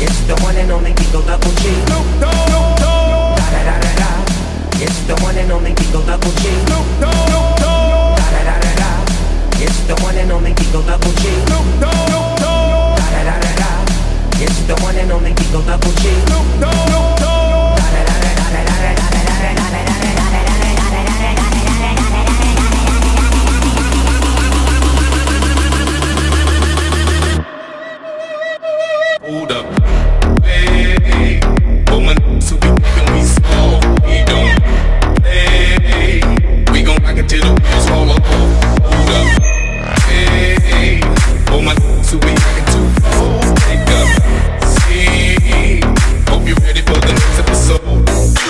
It's the one and only Eagle Double G. Da da da da da. It's the one and only Eagle Double G. Da da da da da. It's the one and only Eagle Double G. Da da da da da. It's the one and only Eagle Double G. Da da da da da. Hold up, hey, woman, so we can we small, we don't play. We gon' rock it till the wheels fall off. Hold up, hey, woman, so we rockin' too. Wake up, see, hope you're ready for the next episode.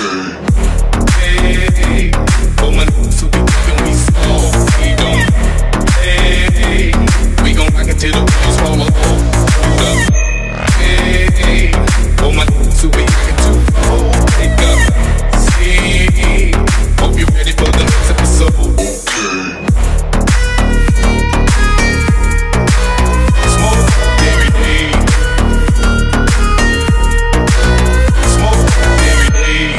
Hey, woman, so we small, we don't play. We gon' rock it till the wheels fall off. Hold up. Hey, oh my, so we can do. Wake up, see. Hope you're ready for the next episode. Smoke every day. Smoke every day.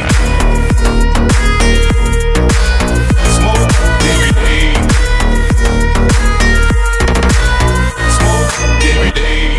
Smoke every day. Smoke every day.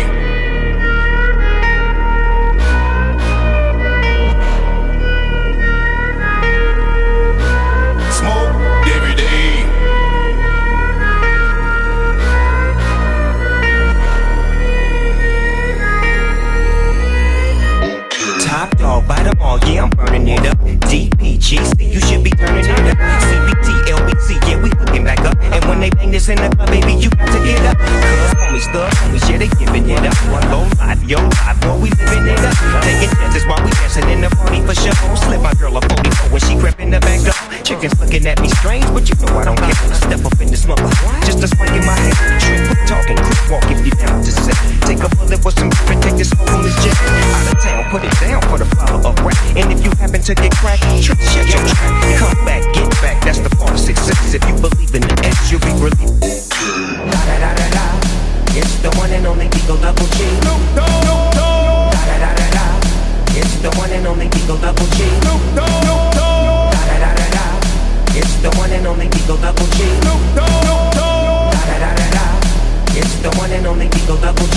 Yeah, I'm burning it up. DPGC, you should be turning it up. CBT, LBC, yeah, we hooking back up. And when they bang this in the club, baby, you got to get up. Cause homies, thug homies, yeah, they giving it up. Go live, yo live, boy, we living it up. Taking chances while we dancing in the party for sure. Slip my girl a 44 when she crept in the back door. Chickens looking at me strange, but you know I don't care. Step up in the smoker, just a spike in my head. Trick, talking, quick walk if you down to set. Take a bullet with some grip and take this home on this jet. Out of town, put it down for the follow up rap. And if you happen to get cracked, trick, shut your trap. Come back, get back, that's the part of success. If you believe in the S, you'll be relieved. Da da da da da. It's the one and only Eagle Double G. Da da da da da. It's the one and only Eagle Double G. Da da da da da. It's the one and only Eagle Double G. Da da da da da. It's the one and only Eagle Double G.